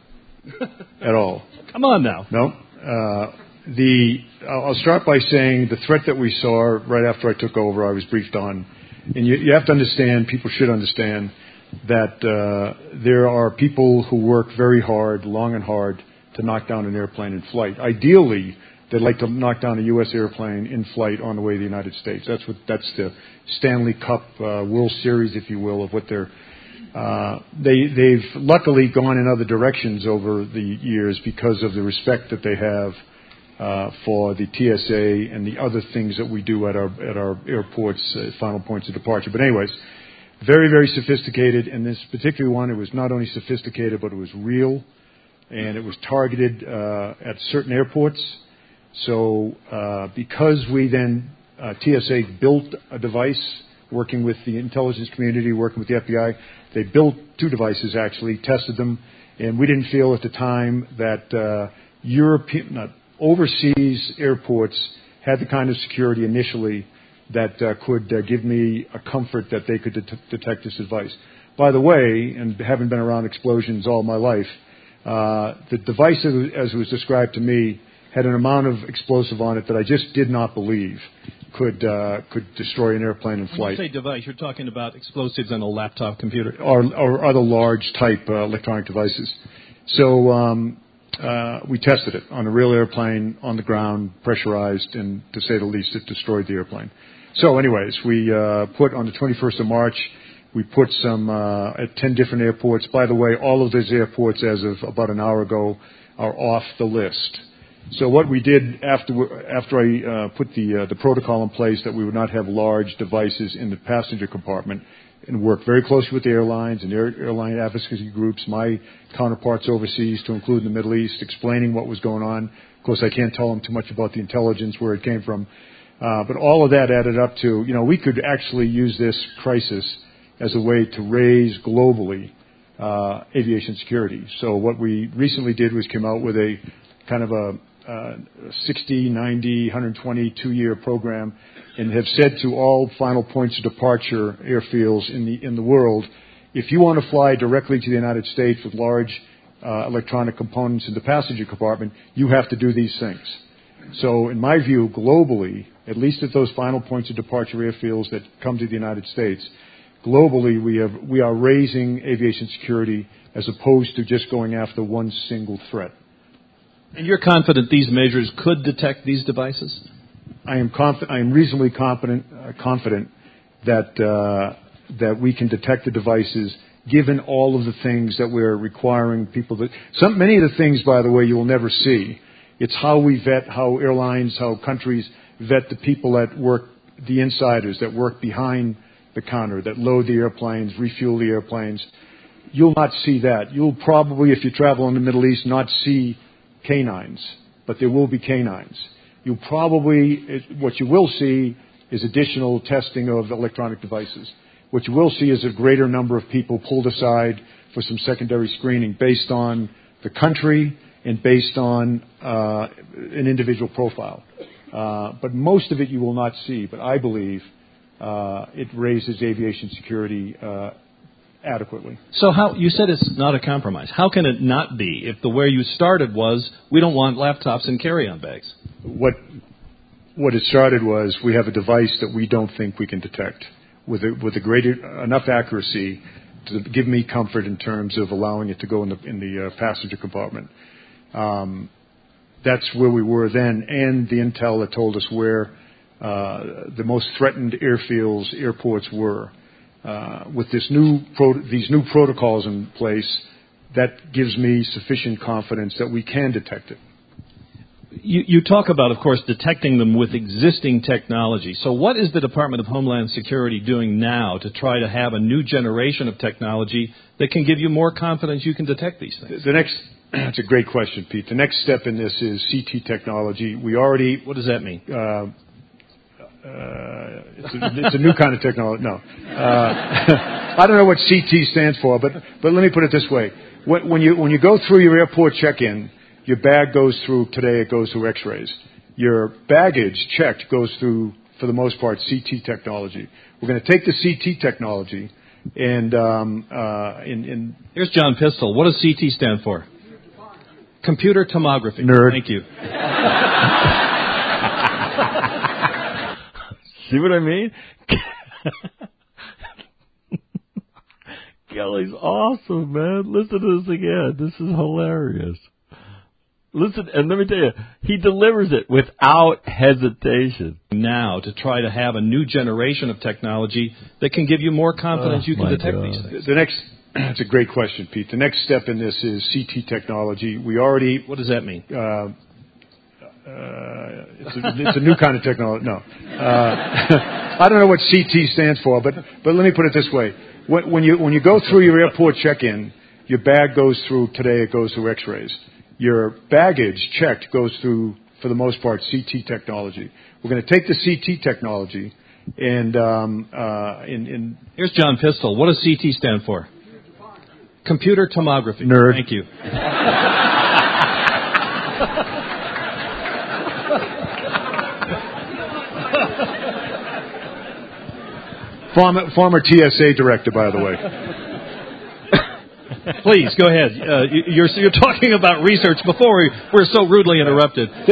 S17: At all.
S16: Come on now.
S17: No. Uh, The I'll start by saying the threat that we saw right after I took over, I was briefed on. And you, you have to understand, people should understand, that uh, there are people who work very hard, long and hard, to knock down an airplane in flight. Ideally, they'd like to knock down a U S airplane in flight on the way to the United States. That's what that's the Stanley Cup uh, World Series, if you will, of what they're. Uh, they, they've luckily gone in other directions over the years because of the respect that they have Uh, for the T S A and the other things that we do at our at our airports, uh, final points of departure. But anyways, very, very sophisticated. And this particular one, it was not only sophisticated, but it was real, and it was targeted uh, at certain airports. So uh, because we then, uh, T S A built a device working with the intelligence community, working with the F B I. They built two devices, actually, tested them, and we didn't feel at the time that uh, European, not overseas airports had the kind of security initially that uh, could uh, give me a comfort that they could det- detect this device. By the way, and having been around explosions all my life, uh, the device, as it was described to me, had an amount of explosive on it that I just did not believe could uh, could destroy an airplane in flight.
S16: When you say device, you're talking about explosives on a laptop computer?
S17: Or, or other large type uh, electronic devices. So um, uh, we tested it on a real airplane, on the ground, pressurized, and to say the least, it destroyed the airplane. So anyways, we uh, put on the twenty-first of March, we put some uh, at ten different airports. By the way, all of those airports, as of about an hour ago, are off the list. So what we did after after I uh, put the uh, the protocol in place that we would not have large devices in the passenger compartment, and work very closely with the airlines and air, airline advocacy groups, my counterparts overseas, to include in the Middle East, explaining what was going on. Of course, I can't tell them too much about the intelligence, where it came from, uh, but all of that added up to, you know, we could actually use this crisis as a way to raise globally uh, aviation security. So what we recently did was came out with a kind of a Uh, sixty, ninety, one hundred twenty, two-year program, and have said to all final points of departure airfields in the in the world, if you want to fly directly to the United States with large uh, electronic components in the passenger compartment, you have to do these things. So in my view, globally, at least at those final points of departure airfields that come to the United States, globally we have we are raising aviation security as opposed to just going after one single threat.
S16: And you're confident these measures could detect these devices?
S17: I am confident. I am reasonably confident, uh, confident that uh, that we can detect the devices, given all of the things that we're requiring people to. Some many of the things, by the way, you will never see. It's how we vet, how airlines, how countries vet the people that work, the insiders that work behind the counter, that load the airplanes, refuel the airplanes. You'll not see that. You'll probably, if you travel in the Middle East, not see canines, but there will be canines. You'll probably, what you will see is additional testing of electronic devices. What you will see is a greater number of people pulled aside for some secondary screening based on the country and based on uh, an individual profile. Uh, but most of it you will not see, but I believe uh, it raises aviation security uh, adequately.
S16: So how, you said it's not a compromise. How can it not be if the where you started was we don't want laptops and carry-on bags?
S17: What what it started was we have a device that we don't think we can detect with a, with a greater enough accuracy to give me comfort in terms of allowing it to go in the in the uh, passenger compartment. Um, that's where we were then, and the intel that told us where uh, the most threatened airfields, airports were. Uh, with this new pro- these new protocols in place, that gives me sufficient confidence that we can detect it.
S16: You, you talk about, of course, detecting them with existing technology. So what is the Department of Homeland Security doing now to try to have a new generation of technology that can give you more confidence you can detect these things?
S17: The next, that's a great question, Pete. The next step in this is C T technology. We already...
S16: What does that mean?
S17: Uh, Uh, it's, a, it's a new kind of technology. No, uh, I don't know what C T stands for, but but let me put it this way: when, when you when you go through your airport check-in, your bag goes through. Today it goes through X-rays. Your baggage checked goes through, for the most part, C T technology. We're going to take the C T technology and um, uh, in, in
S16: here's John Pistol. What does C T stand for? Computer tomography.
S17: Nerd.
S16: Thank you.
S1: See what I mean? Kelly's awesome, man. Listen to this again. This is hilarious. Listen, and let me tell you, he delivers it without hesitation.
S16: Now, to try to have a new generation of technology that can give you more confidence
S1: oh,
S16: you can detect
S1: God.
S16: these things.
S17: The next, that's a great question, Pete. The next step in this is C T technology. We already...
S16: What does that mean?
S17: Uh, Uh, it's, a, it's a new kind of technology. No, uh, I don't know what C T stands for, but but let me put it this way: when, when you when you go through your airport check-in, your bag goes through. Today it goes through X-rays. Your baggage checked goes through, for the most part, C T technology. We're going to take the C T technology And um, uh, in, in
S16: here's John Pistol. What does C T stand for? Computer tomography.
S17: Nerd.
S16: Thank you.
S17: former, former T S A director, by the way.
S16: Please, go ahead. Uh, you're, you're talking about research before we were so rudely interrupted. Uh,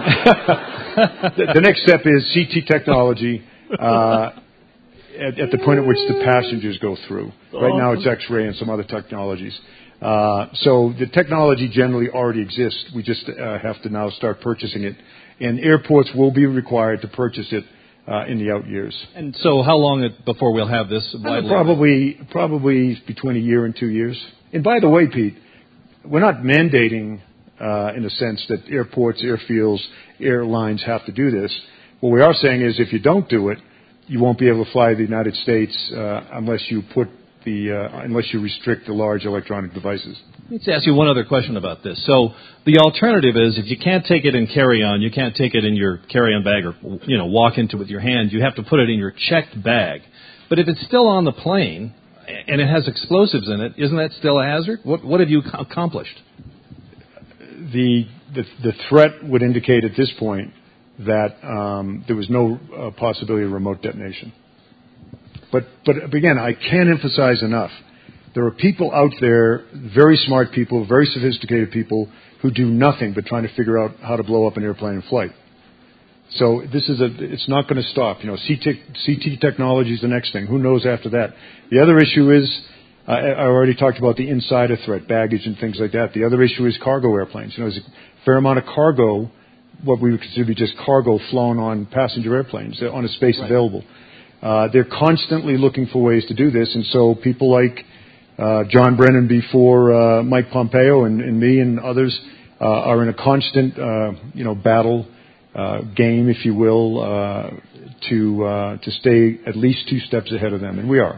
S17: the, the next step is C T technology uh, at, at the point at which the passengers go through. Right now it's X-ray and some other technologies. Uh, so the technology generally already exists. We just uh, have to now start purchasing it. And airports will be required to purchase it uh, in the out years.
S16: And so how long it, before we'll have this widely?
S17: Probably, probably between a year and two years. And by the way, Pete, we're not mandating, uh, in a sense, that airports, airfields, airlines have to do this. What we are saying is if you don't do it, you won't be able to fly the United States uh, unless you put the uh, unless you restrict the large electronic devices.
S16: Let's ask you one other question about this. So the alternative is if you can't take it in carry-on, you can't take it in your carry-on bag or, you know, walk into it with your hand, you have to put it in your checked bag. But if it's still on the plane and it has explosives in it, isn't that still a hazard? What, what have you accomplished?
S17: The, the, the threat would indicate at this point that um, there was no uh, possibility of remote detonation. But, but again, I can't emphasize enough. There are people out there, very smart people, very sophisticated people, who do nothing but trying to figure out how to blow up an airplane in flight. So this is a, it's not going to stop. You know, C T, C T technology is the next thing. Who knows after that? The other issue is, uh, I already talked about the insider threat, baggage and things like that. The other issue is cargo airplanes. You know, there's a fair amount of cargo, what we would consider to be just cargo flown on passenger airplanes, on a space right. available. Uh, they're constantly looking for ways to do this, and so people like uh, John Brennan before uh, Mike Pompeo and, and me and others uh, are in a constant, uh, you know, battle uh, game, if you will, uh, to uh, to stay at least two steps ahead of them, and we are.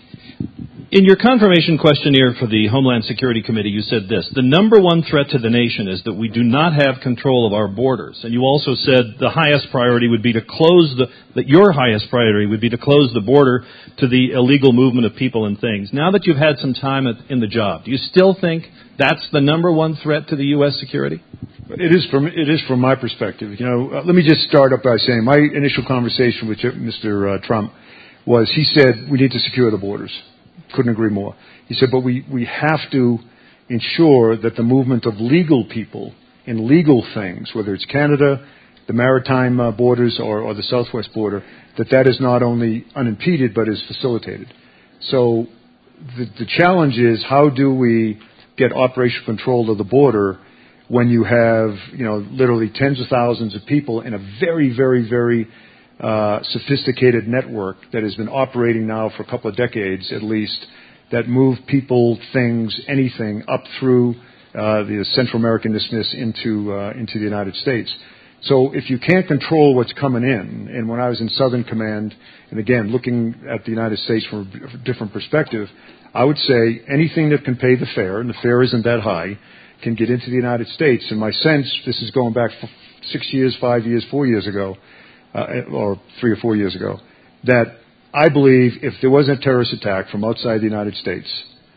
S16: In your confirmation questionnaire for the Homeland Security Committee, you said this: the number one threat to the nation is that we do not have control of our borders. And you also said the highest priority would be to close the, that your highest priority would be to close the border to the illegal movement of people and things. Now that you've had some time at, in the job, do you still think that's the number one threat to the U S security?
S17: It is from, it is from my perspective. You know, uh, let me just start up by saying my initial conversation with Mister Uh, Trump was he said we need to secure the borders. Couldn't agree more. He said, but we, we have to ensure that the movement of legal people in legal things, whether it's Canada, the maritime uh, borders, or, or the southwest border, that that is not only unimpeded but is facilitated. So the, the challenge is how do we get operational control of the border when you have, you know, literally tens of thousands of people in a very, very, very Uh, sophisticated network that has been operating now for a couple of decades at least, that move people, things, anything up through uh, the Central American Isthmus into uh, into the United States. So if you can't control what's coming in, and when I was in Southern Command, and again looking at the United States from a different perspective, I would say anything that can pay the fare, and the fare isn't that high, can get into the United States. And my sense, this is going back six years, five years, four years ago, Uh, or three or four years ago, that I believe if there was a terrorist attack from outside the United States,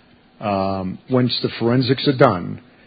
S17: um, once the forensics are done,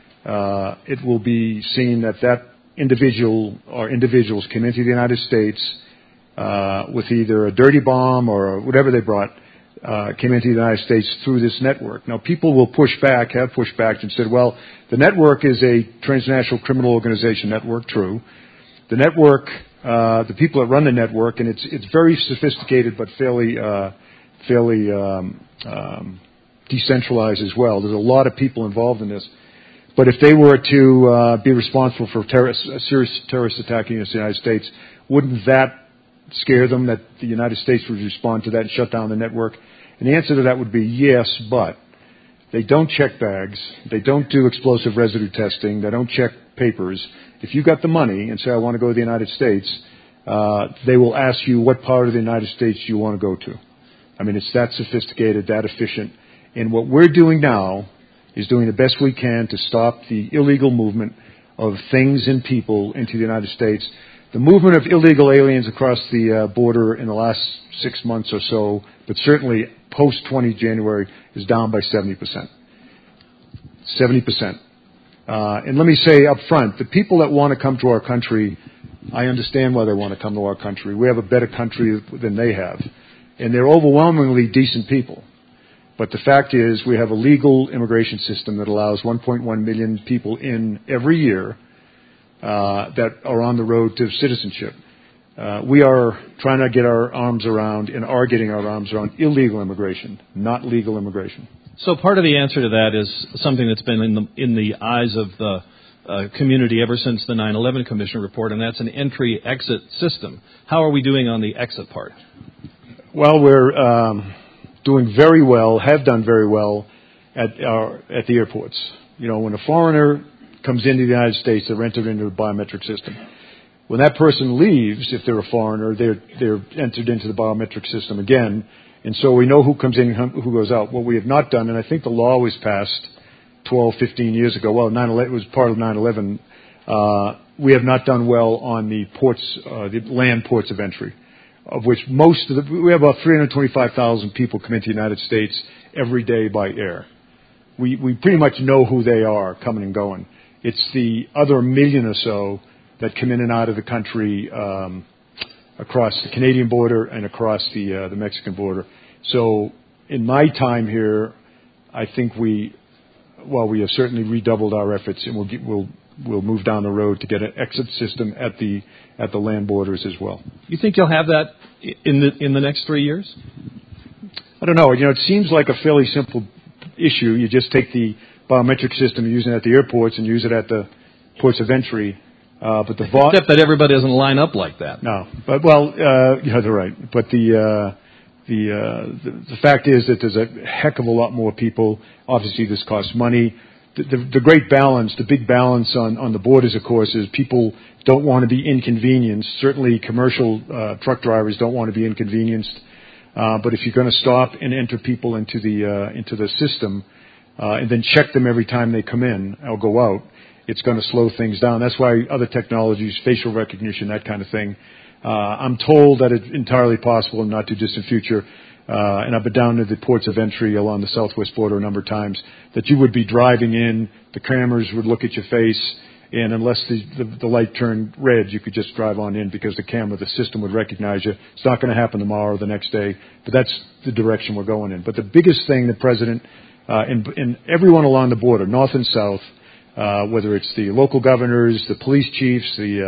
S17: uh, it will be seen that that individual or individuals came into the United States uh, with either a dirty bomb or whatever they brought, uh, came into the United States through this network. Now, people will push back, have pushed back and said, well, the network is a transnational criminal organization network, true. The network Uh, the people that run the network, and it's it's very sophisticated but fairly uh, fairly um, um, decentralized as well. There's a lot of people involved in this. But if they were to uh, be responsible for terrorist, a serious terrorist attack against the United States, wouldn't that scare them that the United States would respond to that and shut down the network? And the answer to that would be yes, but they don't check bags. They don't do explosive residue testing. They don't check papers. If you got the money and say, I want to go to the United States, uh, they will ask you what part of the United States you want to go to. I mean, it's that sophisticated, that efficient. And what we're doing now is doing the best we can to stop the illegal movement of things and people into the United States. The movement of illegal aliens across the uh, border in the last six months or so, but certainly post twentieth of January, is down by seventy percent. seventy percent. Uh, and let me say up front, the people that want to come to our country, I understand why they want to come to our country. We have a better country than they have. And they're overwhelmingly decent people. But the fact is, we have a legal immigration system that allows one point one million people in every year uh, that are on the road to citizenship. Uh, we are trying to get our arms around and are getting our arms around illegal immigration, not legal immigration.
S16: So part of the answer to that is something that's been in the in the eyes of the uh, community ever since the nine eleven Commission report, and that's an entry-exit system. How are we doing on the exit part?
S17: Well, we're um, doing very well, have done very well at our at the airports. You know, when a foreigner comes into the United States, they're entered into a biometric system. When that person leaves, if they're a foreigner, they're they're entered into the biometric system again. And so we know who comes in and who goes out. What we have not done, and I think the law was passed twelve, fifteen years ago. Well, nine eleven, it was part of nine eleven. Uh, we have not done well on the ports, uh, the land ports of entry, of which most of the, we have about three hundred twenty-five thousand people come into the United States every day by air. We, we pretty much know who they are coming and going. It's the other million or so that come in and out of the country, um, across the Canadian border and across the uh, the Mexican border. So in my time here, I think we, well, we have certainly redoubled our efforts, and we'll get, we'll we'll move down the road to get an exit system at the at the land borders as well.
S16: You think you'll have that in the in the next three years?
S17: I don't know. You know, it seems like a fairly simple issue. You just take the biometric system, use it at the airports, and use it at the ports of entry. Uh, but the vo-
S16: Except that everybody doesn't line up like that.
S17: No, but well, uh, yeah, they're right. But the uh, the, uh, the the fact is that there's a heck of a lot more people. Obviously, this costs money. The, the, the great balance, the big balance on, on the borders, of course, is people don't want to be inconvenienced. Certainly, commercial uh, truck drivers don't want to be inconvenienced. Uh, but if you're going to stop and enter people into the uh, into the system uh, and then check them every time they come in or go out, it's going to slow things down. That's why other technologies, facial recognition, that kind of thing. Uh, I'm told that it's entirely possible in the not too distant future, uh, and I've been down to the ports of entry along the southwest border a number of times, that you would be driving in, the cameras would look at your face, and unless the, the, the light turned red, you could just drive on in because the camera, the system would recognize you. It's not going to happen tomorrow or the next day, but that's the direction we're going in. But the biggest thing the President uh, and, and everyone along the border, north and south, Uh, whether it's the local governors, the police chiefs, the uh,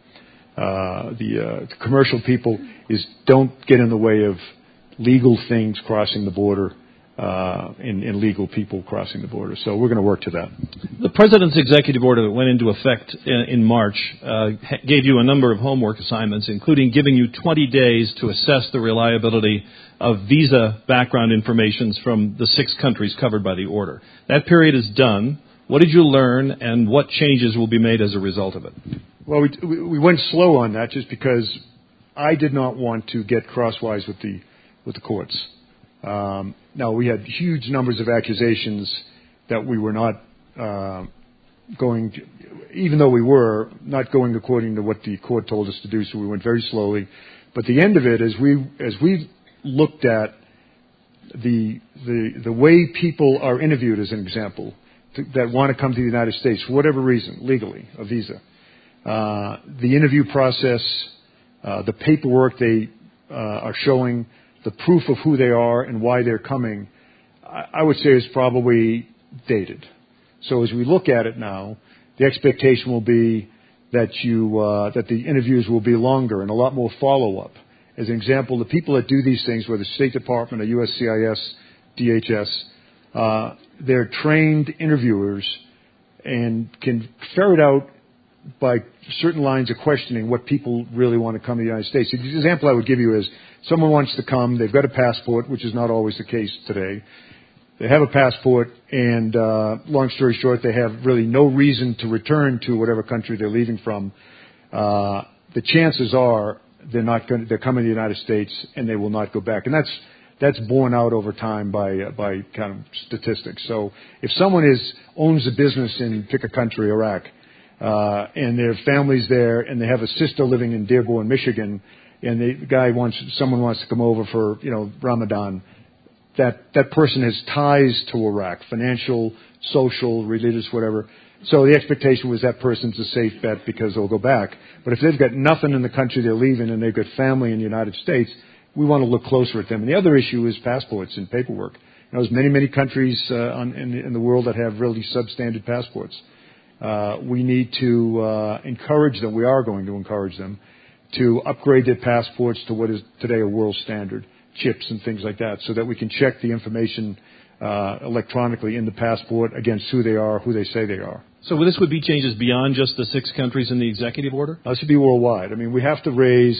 S17: uh, the, uh, the commercial people, is don't get in the way of legal things crossing the border uh, and, and legal people crossing the border. So we're going to work to that.
S16: The President's executive order that went into effect in, in March uh, gave you a number of homework assignments, including giving you twenty days to assess the reliability of visa background information from the six countries covered by the order. That period is done. What did you learn, and what changes will be made as a result of it?
S17: Well, we we went slow on that just because I did not want to get crosswise with the with the courts. Um, now, we had huge numbers of accusations that we were not uh, going, to, even though we were not going according to what the court told us to do. So we went very slowly. But the end of it, as we as we looked at the the the way people are interviewed, as an example, that want to come to the United States for whatever reason, legally, a visa. Uh, the interview process, uh, the paperwork they uh, are showing, the proof of who they are and why they're coming, I, I would say is probably dated. So as we look at it now, the expectation will be that you uh, that the interviews will be longer and a lot more follow-up. As an example, the people that do these things, whether State Department or U S C I S, D H S, uh, they're trained interviewers and can ferret out by certain lines of questioning what people really want to come to the United States. The example I would give you is someone wants to come, they've got a passport, which is not always the case today. They have a passport, and uh, long story short, they have really no reason to return to whatever country they're leaving from. Uh, the chances are they're not going to, they're coming to the United States and they will not go back. And that's That's borne out over time by uh, by kind of statistics. So if someone is owns a business in pick a country, Iraq, uh, and their family's there, and they have a sister living in Dearborn, Michigan, and the guy wants, someone wants to come over for, you know, Ramadan. That that person has ties to Iraq, financial, social, religious, whatever. So the expectation was that person's a safe bet because they'll go back. But if they've got nothing in the country they're leaving and they've got family in the United States, we want to look closer at them. And the other issue is passports and paperwork. You know, there's many, many countries uh, on, in, in the world that have really substandard passports. Uh, we need to uh, encourage them. We are going to encourage them to upgrade their passports to what is today a world standard, chips and things like that, so that we can check the information uh, electronically in the passport against who they are, who they say they are.
S16: So this would be changes beyond just the six countries in the executive order?
S17: Uh, this would be worldwide. I mean, we have to raise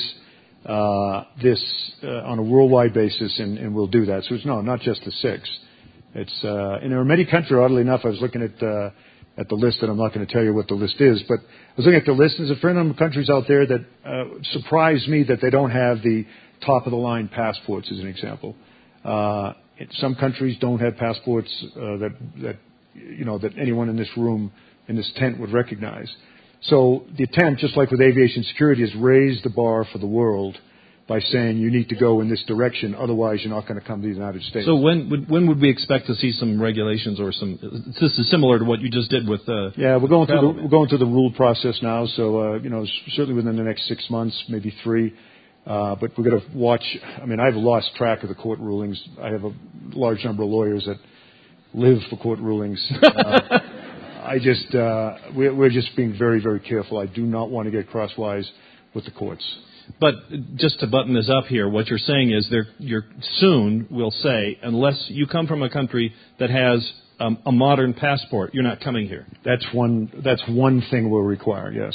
S17: uh, this uh, on a worldwide basis, and, and we'll do that. So it's no, not just the six. It's uh, and there are many countries. Oddly enough, I was looking at uh, at the list, and I'm not going to tell you what the list is, but I was looking at the list. There's a fair number of countries out there that uh, surprise me that they don't have the top of the line passports, as an example. Uh, some countries don't have passports uh, that that you know that anyone in this room, in this tent, would recognize. So the attempt, just like with aviation security, is raise the bar for the world by saying you need to go in this direction, otherwise you're not going to come to the United States.
S16: So when would, when would we expect to see some regulations or some? This is similar to what you just did with. Uh,
S17: yeah, we're going through the, we're going through the rule process now. So uh, you know, certainly within the next six months, maybe three. Uh, but we're going to watch. I mean, I've lost track of the court rulings. I have a large number of lawyers that live for court rulings. Uh, I just, uh, we're, we're just being very, very careful. I do not want to get crosswise with the courts.
S16: But just to button this up here, what you're saying is there, you're soon will say, unless you come from a country that has um, a modern passport, you're not coming here.
S17: That's one. That's one thing we'll require. Yes.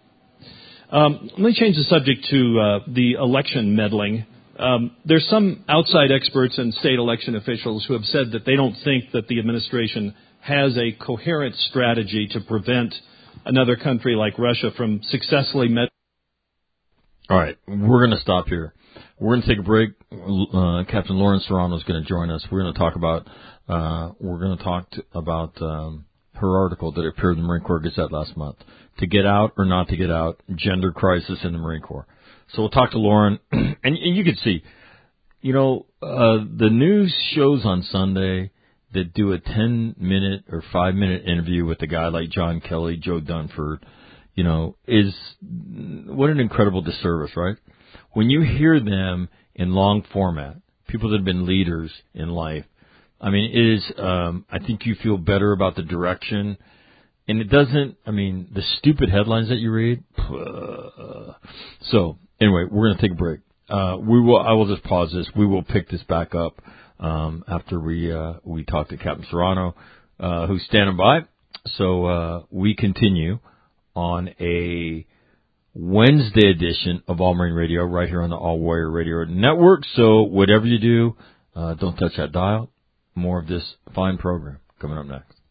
S16: Um, let me change the subject to uh, the election meddling. Um, there's some outside experts and state election officials who have said that they don't think that the administration has a coherent strategy to prevent another country like Russia from successfully meddling.
S1: All right, we're going to stop here. We're going to take a break. Uh, Captain Lauren Serrano is going to join us. We're going to talk about uh, we're going to talk to, about um, her article that appeared in the Marine Corps Gazette last month. To get out or not to get out, gender crisis in the Marine Corps. So we'll talk to Lauren, and, and you can see, you know, uh, the news shows on Sunday that do a ten-minute or five-minute interview with a guy like John Kelly, Joe Dunford, you know, is what an incredible disservice, right? When you hear them in long format, people that have been leaders in life, I mean, it is, um, I think you feel better about the direction. And it doesn't, I mean, the stupid headlines that you read. Uh, so, anyway, we're going to take a break. Uh, we will, I will just pause this. We will pick this back up, um, after we, uh, we talk to Captain Serrano, uh, who's standing by. So, uh, we continue on a Wednesday edition of All Marine Radio right here on the All Warrior Radio Network. So, whatever you do, uh, don't touch that dial. More of this fine program coming up next.